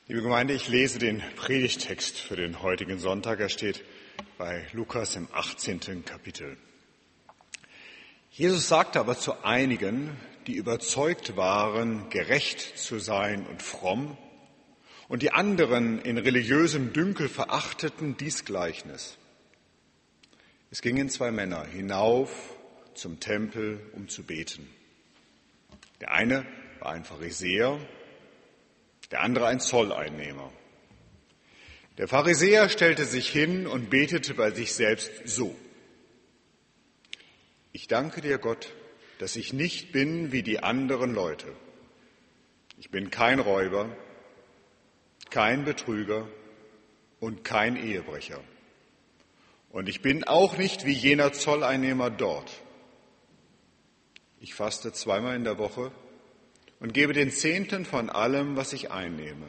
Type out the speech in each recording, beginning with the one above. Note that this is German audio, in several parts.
Liebe Gemeinde, ich lese den Predigttext für den heutigen Sonntag. Er steht bei Lukas im 18. Kapitel. Jesus sagte aber zu einigen, die überzeugt waren, gerecht zu sein und fromm, und die anderen in religiösem Dünkel verachteten, dies Gleichnis. Es gingen zwei Männer hinauf zum Tempel, um zu beten. Der eine war ein Pharisäer, der andere ein Zolleinnehmer. Der Pharisäer stellte sich hin und betete bei sich selbst so: Ich danke dir, Gott, dass ich nicht bin wie die anderen Leute. Ich bin kein Räuber, kein Betrüger und kein Ehebrecher. Und ich bin auch nicht wie jener Zolleinnehmer dort. Ich faste zweimal in der Woche und gebe den Zehnten von allem, was ich einnehme.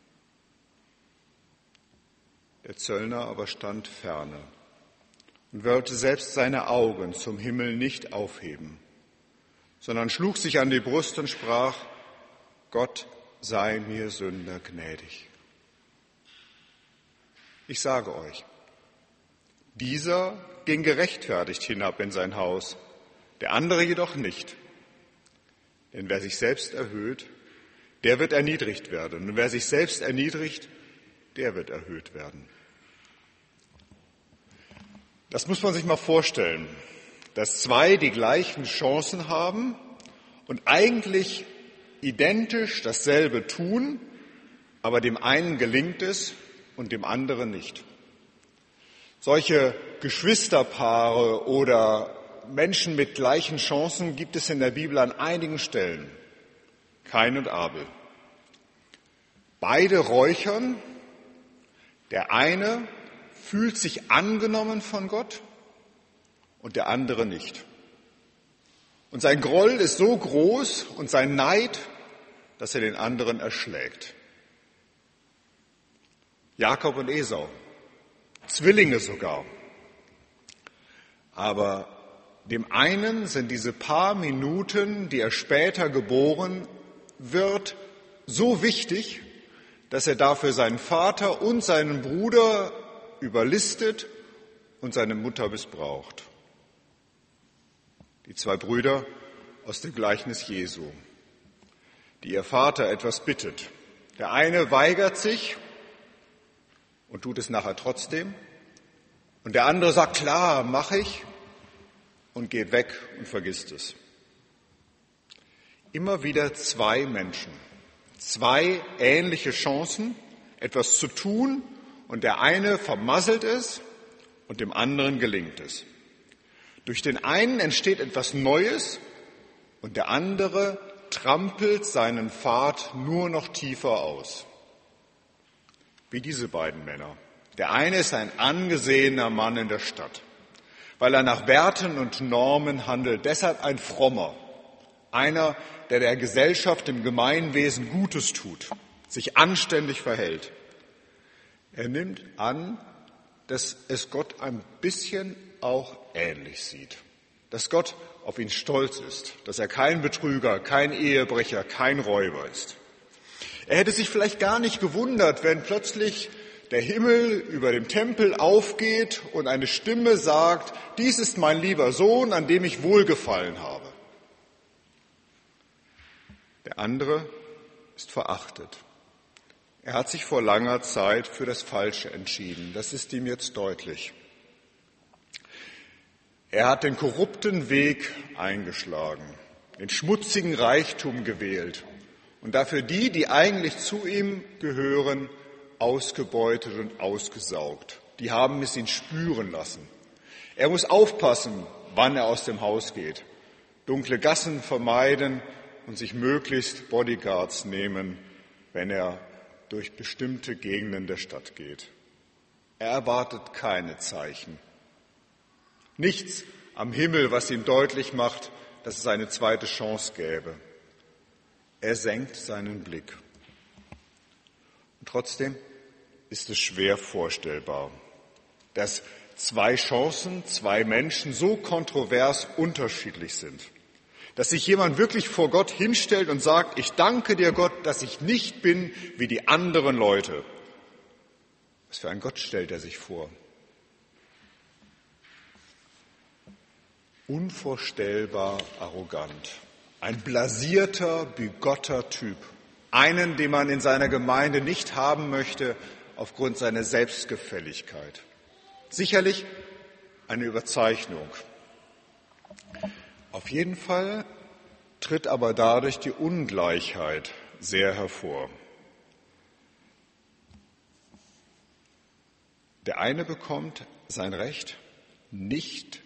Der Zöllner aber stand ferne und wollte selbst seine Augen zum Himmel nicht aufheben, sondern schlug sich an die Brust und sprach: Gott sei mir Sünder gnädig. Ich sage euch, dieser ging gerechtfertigt hinab in sein Haus, der andere jedoch nicht. Denn wer sich selbst erhöht, der wird erniedrigt werden. Und wer sich selbst erniedrigt, der wird erhöht werden. Das muss man sich mal vorstellen, dass zwei die gleichen Chancen haben und eigentlich identisch dasselbe tun, aber dem einen gelingt es und dem anderen nicht. Solche Geschwisterpaare oder Menschen mit gleichen Chancen gibt es in der Bibel an einigen Stellen. Kain und Abel. Beide räuchern. Der eine fühlt sich angenommen von Gott und der andere nicht. Und sein Groll ist so groß und sein Neid, dass er den anderen erschlägt. Jakob und Esau, Zwillinge sogar. Aber dem einen sind diese paar Minuten, die er später geboren wird, so wichtig, dass er dafür seinen Vater und seinen Bruder überlistet und seine Mutter missbraucht. Die zwei Brüder aus dem Gleichnis Jesu, die ihr Vater etwas bittet. Der eine weigert sich und tut es nachher trotzdem. Und der andere sagt: Klar, mache ich. Und geht weg und vergisst es. Immer wieder zwei Menschen, zwei ähnliche Chancen, etwas zu tun, und der eine vermasselt es und dem anderen gelingt es. Durch den einen entsteht etwas Neues und der andere trampelt seinen Pfad nur noch tiefer aus. Wie diese beiden Männer. Der eine ist ein angesehener Mann in der Stadt, weil er nach Werten und Normen handelt, deshalb ein Frommer, einer, der der Gesellschaft, dem Gemeinwesen Gutes tut, sich anständig verhält. Er nimmt an, dass es Gott ein bisschen auch ähnlich sieht, dass Gott auf ihn stolz ist, dass er kein Betrüger, kein Ehebrecher, kein Räuber ist. Er hätte sich vielleicht gar nicht gewundert, wenn plötzlich der Himmel über dem Tempel aufgeht und eine Stimme sagt: Dies ist mein lieber Sohn, an dem ich wohlgefallen habe. Der andere ist verachtet. Er hat sich vor langer Zeit für das Falsche entschieden. Das ist ihm jetzt deutlich. Er hat den korrupten Weg eingeschlagen, den schmutzigen Reichtum gewählt und dafür die eigentlich zu ihm gehören, ausgebeutet und ausgesaugt. Die haben es ihn spüren lassen. Er muss aufpassen, wann er aus dem Haus geht, dunkle Gassen vermeiden und sich möglichst Bodyguards nehmen, wenn er durch bestimmte Gegenden der Stadt geht. Er erwartet keine Zeichen. Nichts am Himmel, was ihm deutlich macht, dass es eine zweite Chance gäbe. Er senkt seinen Blick. Und trotzdem ist es schwer vorstellbar, dass zwei Chancen, zwei Menschen so kontrovers unterschiedlich sind. Dass sich jemand wirklich vor Gott hinstellt und sagt, ich danke dir Gott, dass ich nicht bin wie die anderen Leute. Was für ein Gott stellt er sich vor? Unvorstellbar arrogant. Ein blasierter, bigotter Typ. Einen, den man in seiner Gemeinde nicht haben möchte aufgrund seiner Selbstgefälligkeit. Sicherlich eine Überzeichnung. Auf jeden Fall tritt aber dadurch die Ungleichheit sehr hervor. Der eine bekommt sein Recht nicht,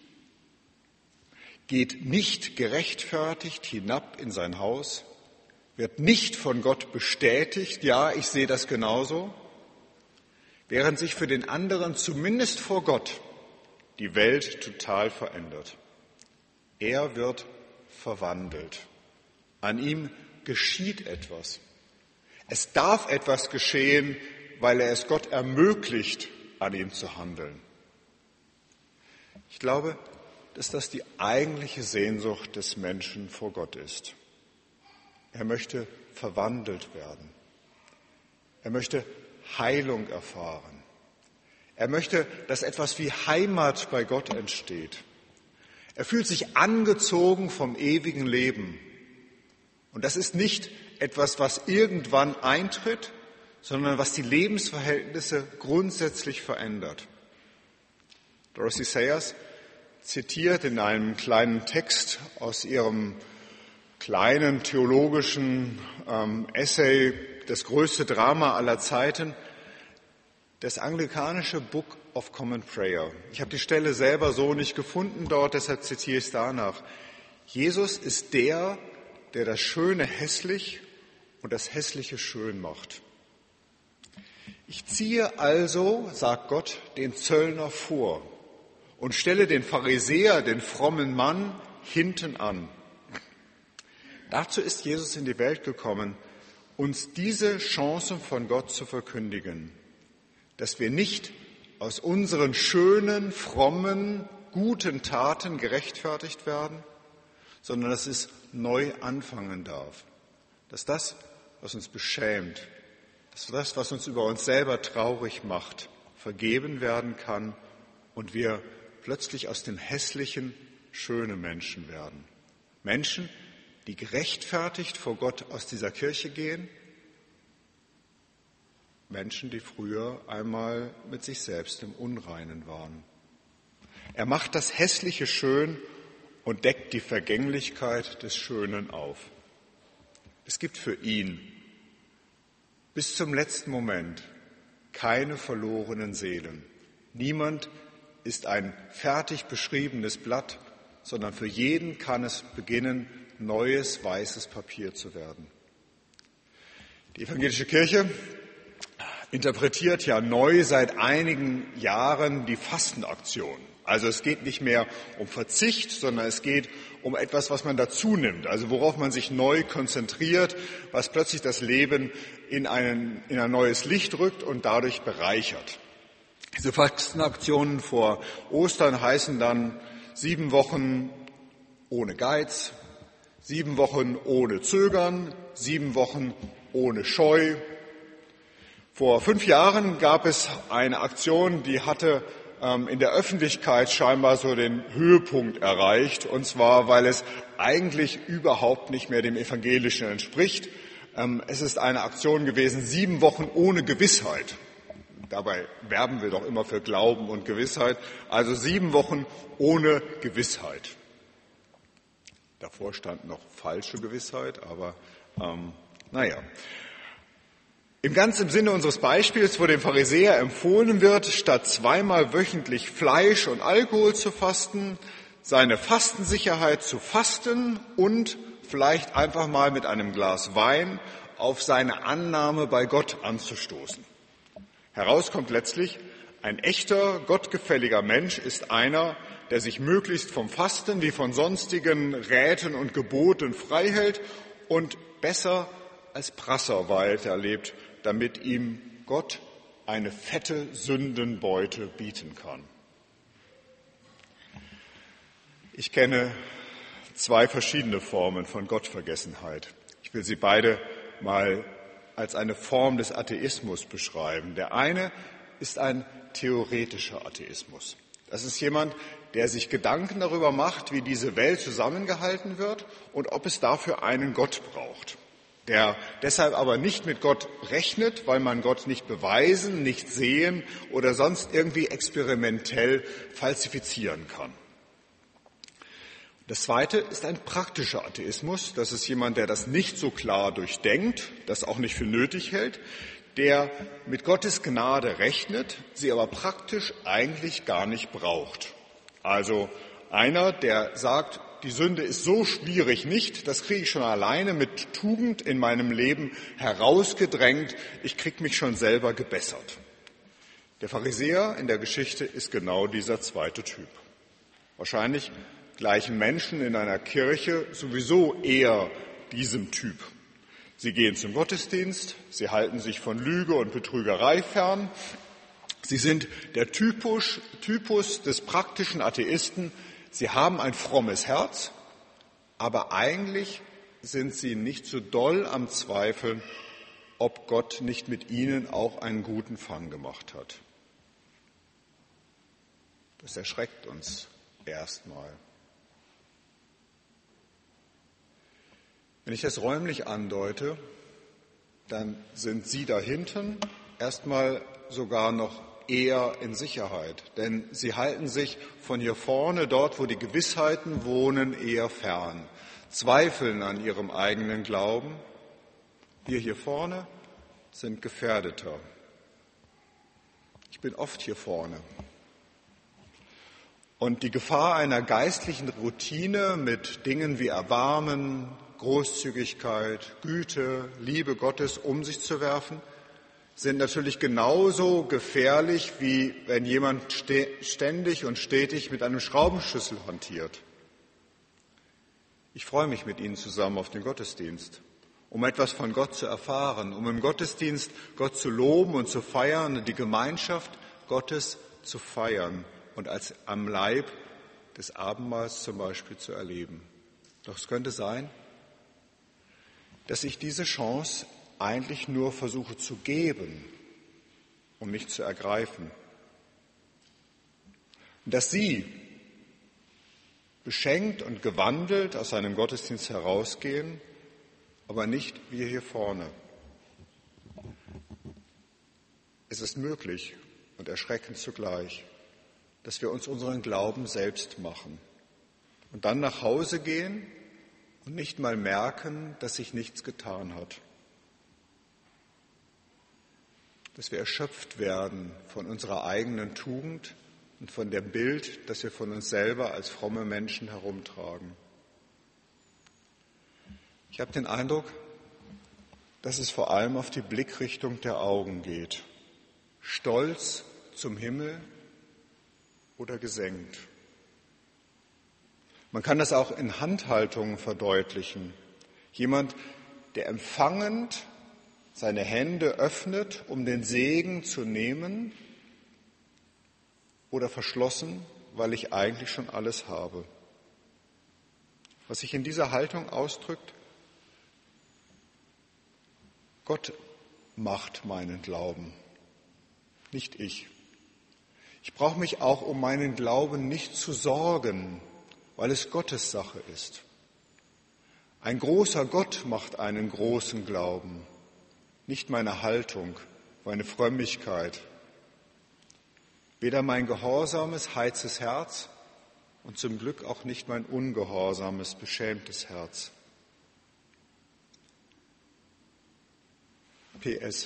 geht nicht gerechtfertigt hinab in sein Haus, wird nicht von Gott bestätigt, ja, ich sehe das genauso, während sich für den anderen zumindest vor Gott die Welt total verändert. Er wird verwandelt. An ihm geschieht etwas. Es darf etwas geschehen, weil er es Gott ermöglicht, an ihm zu handeln. Ich glaube, dass das die eigentliche Sehnsucht des Menschen vor Gott ist. Er möchte verwandelt werden. Er möchte Heilung erfahren. Er möchte, dass etwas wie Heimat bei Gott entsteht. Er fühlt sich angezogen vom ewigen Leben. Und das ist nicht etwas, was irgendwann eintritt, sondern was die Lebensverhältnisse grundsätzlich verändert. Dorothy Sayers zitiert in einem kleinen Text aus ihrem kleinen theologischen Essay Das größte Drama aller Zeiten, das anglikanische Book of Common Prayer. Ich habe die Stelle selber so nicht gefunden dort, deshalb zitiere ich es danach. Jesus ist der das Schöne hässlich und das Hässliche schön macht. Ich ziehe also, sagt Gott, den Zöllner vor und stelle den Pharisäer, den frommen Mann, hinten an. Dazu ist Jesus in die Welt gekommen, uns diese Chance von Gott zu verkündigen, dass wir nicht aus unseren schönen, frommen, guten Taten gerechtfertigt werden, sondern dass es neu anfangen darf. Dass das, was uns beschämt, dass das, was uns über uns selber traurig macht, vergeben werden kann und wir plötzlich aus dem Hässlichen schöne Menschen werden. Menschen, die gerechtfertigt vor Gott aus dieser Kirche gehen, Menschen, die früher einmal mit sich selbst im Unreinen waren. Er macht das Hässliche schön und deckt die Vergänglichkeit des Schönen auf. Es gibt für ihn bis zum letzten Moment keine verlorenen Seelen. Niemand ist ein fertig beschriebenes Blatt, sondern für jeden kann es beginnen, neues weißes Papier zu werden. Die evangelische Kirche interpretiert ja neu seit einigen Jahren die Fastenaktion. Also es geht nicht mehr um Verzicht, sondern es geht um etwas, was man dazu nimmt, also worauf man sich neu konzentriert, was plötzlich das Leben in ein neues Licht rückt und dadurch bereichert. Diese Fastenaktionen vor Ostern heißen dann 7 Wochen ohne Geiz, 7 Wochen ohne Zögern, 7 Wochen ohne Scheu. Vor 5 Jahren gab es eine Aktion, die hatte in der Öffentlichkeit scheinbar so den Höhepunkt erreicht, und zwar, weil es eigentlich überhaupt nicht mehr dem Evangelischen entspricht. Es ist eine Aktion gewesen, 7 Wochen ohne Gewissheit. Dabei werben wir doch immer für Glauben und Gewissheit. Also 7 Wochen ohne Gewissheit. Davor stand noch falsche Gewissheit, aber naja. Im ganzen Sinne unseres Beispiels, wo dem Pharisäer empfohlen wird, statt 2-mal wöchentlich Fleisch und Alkohol zu fasten, seine Fastensicherheit zu fasten und vielleicht einfach mal mit einem Glas Wein auf seine Annahme bei Gott anzustoßen. Heraus kommt letztlich, ein echter, gottgefälliger Mensch ist einer, der sich möglichst vom Fasten wie von sonstigen Räten und Geboten frei hält und besser als Prasser weiterlebt, damit ihm Gott eine fette Sündenbeute bieten kann. Ich kenne zwei verschiedene Formen von Gottvergessenheit. Ich will sie beide mal als eine Form des Atheismus beschreiben. Der eine ist ein theoretischer Atheismus. Das ist jemand, der sich Gedanken darüber macht, wie diese Welt zusammengehalten wird und ob es dafür einen Gott braucht. Der deshalb aber nicht mit Gott rechnet, weil man Gott nicht beweisen, nicht sehen oder sonst irgendwie experimentell falsifizieren kann. Das zweite ist ein praktischer Atheismus. Das ist jemand, der das nicht so klar durchdenkt, das auch nicht für nötig hält, der mit Gottes Gnade rechnet, sie aber praktisch eigentlich gar nicht braucht. Also einer, der sagt, die Sünde ist so schwierig nicht, das kriege ich schon alleine mit Tugend in meinem Leben herausgedrängt, ich kriege mich schon selber gebessert. Der Pharisäer in der Geschichte ist genau dieser zweite Typ. Wahrscheinlich gleichen Menschen in einer Kirche sowieso eher diesem Typ. Sie gehen zum Gottesdienst, sie halten sich von Lüge und Betrügerei fern. Sie sind der Typus des praktischen Atheisten. Sie haben ein frommes Herz, aber eigentlich sind sie nicht so doll am Zweifeln, ob Gott nicht mit ihnen auch einen guten Fang gemacht hat. Das erschreckt uns erstmal. Wenn ich das räumlich andeute, dann sind Sie da hinten erstmal sogar noch eher in Sicherheit, denn Sie halten sich von hier vorne, dort wo die Gewissheiten wohnen, eher fern, zweifeln an Ihrem eigenen Glauben. Wir hier vorne sind gefährdeter. Ich bin oft hier vorne. Und die Gefahr einer geistlichen Routine mit Dingen wie Erbarmen, Großzügigkeit, Güte, Liebe Gottes um sich zu werfen, sind natürlich genauso gefährlich, wie wenn jemand ständig und stetig mit einem Schraubenschlüssel hantiert. Ich freue mich mit Ihnen zusammen auf den Gottesdienst, um etwas von Gott zu erfahren, um im Gottesdienst Gott zu loben und zu feiern und die Gemeinschaft Gottes zu feiern und als am Leib des Abendmahls zum Beispiel zu erleben. Doch es könnte sein, dass ich diese Chance eigentlich nur versuche zu geben und nicht zu ergreifen. Und dass Sie beschenkt und gewandelt aus einem Gottesdienst herausgehen, aber nicht wir hier vorne. Es ist möglich und erschreckend zugleich, dass wir uns unseren Glauben selbst machen und dann nach Hause gehen und nicht mal merken, dass sich nichts getan hat. Dass wir erschöpft werden von unserer eigenen Tugend und von dem Bild, das wir von uns selber als fromme Menschen herumtragen. Ich habe den Eindruck, dass es vor allem auf die Blickrichtung der Augen geht. Stolz zum Himmel oder gesenkt. Man kann das auch in Handhaltungen verdeutlichen. Jemand, der empfangend seine Hände öffnet, um den Segen zu nehmen, oder verschlossen, weil ich eigentlich schon alles habe. Was sich in dieser Haltung ausdrückt: Gott macht meinen Glauben, nicht ich. Ich brauche mich auch um meinen Glauben nicht zu sorgen, weil es Gottes Sache ist. Ein großer Gott macht einen großen Glauben, nicht meine Haltung, meine Frömmigkeit. Weder mein gehorsames, heizes Herz und zum Glück auch nicht mein ungehorsames, beschämtes Herz. PS.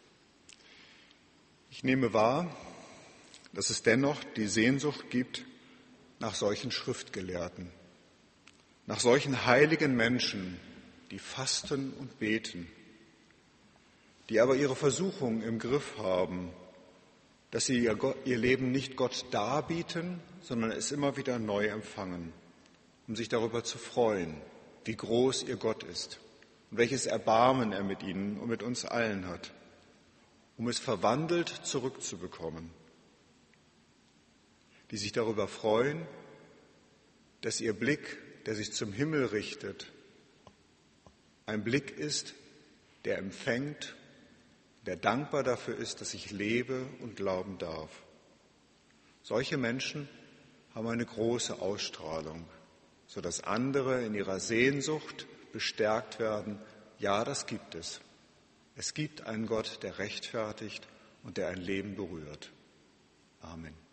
Ich nehme wahr, dass es dennoch die Sehnsucht gibt nach solchen Schriftgelehrten, nach solchen heiligen Menschen, die fasten und beten, die aber ihre Versuchung im Griff haben, dass sie ihr Leben nicht Gott darbieten, sondern es immer wieder neu empfangen, um sich darüber zu freuen, wie groß ihr Gott ist und welches Erbarmen er mit ihnen und mit uns allen hat, um es verwandelt zurückzubekommen, die sich darüber freuen, dass ihr Blick der sich zum Himmel richtet, ein Blick ist, der empfängt, der dankbar dafür ist, dass ich lebe und glauben darf. Solche Menschen haben eine große Ausstrahlung, sodass andere in ihrer Sehnsucht bestärkt werden. Ja, das gibt es. Es gibt einen Gott, der rechtfertigt und der ein Leben berührt. Amen.